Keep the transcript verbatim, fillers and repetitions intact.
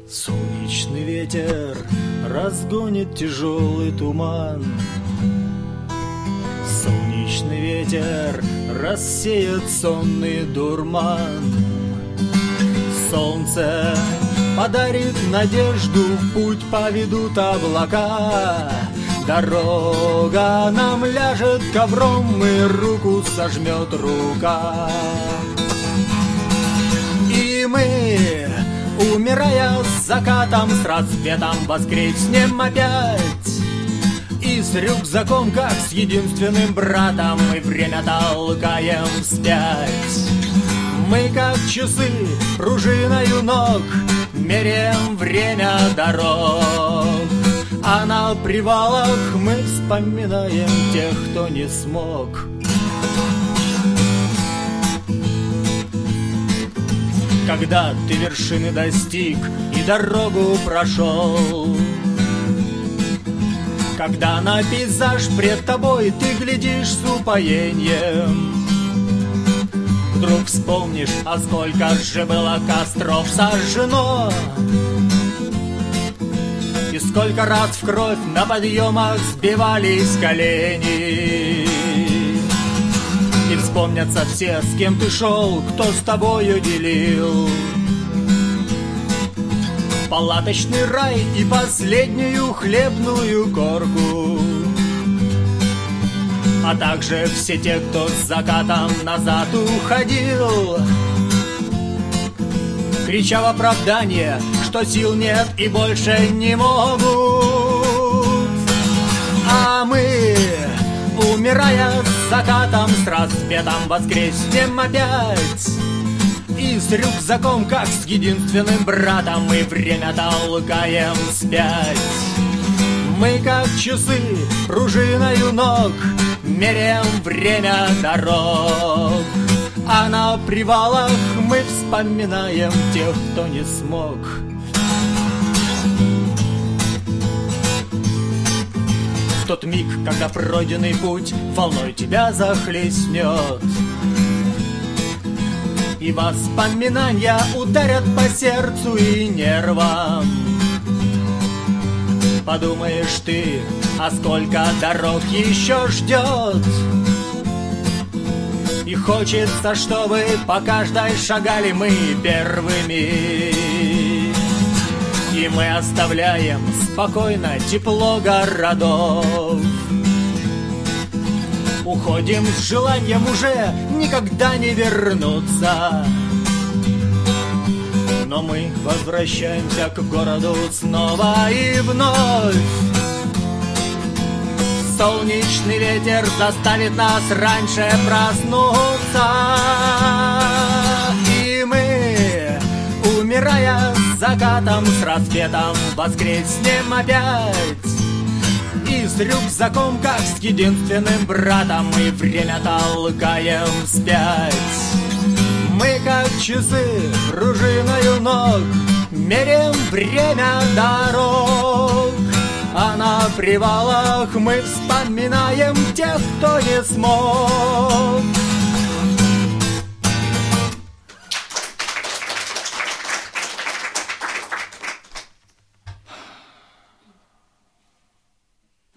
Солнечный ветер разгонит тяжелый туман. Солнечный ветер рассеет сонный дурман. Солнце подарит надежду, в путь поведут облака. Дорога нам ляжет ковром, и руку сожмет рука. И мы, умирая с закатом, с рассветом воскреснем опять. И с рюкзаком, как с единственным братом, мы время толкаем вспять. Мы, как часы, пружиною ног, меряем время дорог. А на привалах мы вспоминаем тех, кто не смог. Когда ты вершины достиг и дорогу прошел, когда на пейзаж пред тобой ты глядишь с упоением, вдруг вспомнишь, а сколько же было костров сожжено, и сколько раз в кровь на подъемах сбивались колени. И вспомнятся все, с кем ты шел, кто с тобою делил палаточный рай и последнюю хлебную корку. А также все те, кто с закатом назад уходил, крича в оправдание, что сил нет и больше не могут. А мы, умирая с закатом, с рассветом воскреснем опять. И с рюкзаком, как с единственным братом, мы время толкаем вспять. Мы, как часы, пружиною ног, меряем время дорог. А на привалах мы вспоминаем тех, кто не смог. В тот миг, когда пройденный путь волной тебя захлестнет, и воспоминания ударят по сердцу и нервам, подумаешь ты, а сколько дорог еще ждет. И хочется, чтобы по каждой шагали мы первыми. И мы оставляем спокойно тепло городов. Уходим с желанием уже никогда не вернуться. Но мы возвращаемся к городу снова и вновь. Солнечный ветер заставит нас раньше проснуться. И мы, умирая с закатом, с рассветом воскреснем опять. И с рюкзаком, как с единственным братом, мы время толкаем вспять. Мы, как часы, пружиною ног, меряем время дорог. А на привалах мы вспоминаем тех, кто не смог.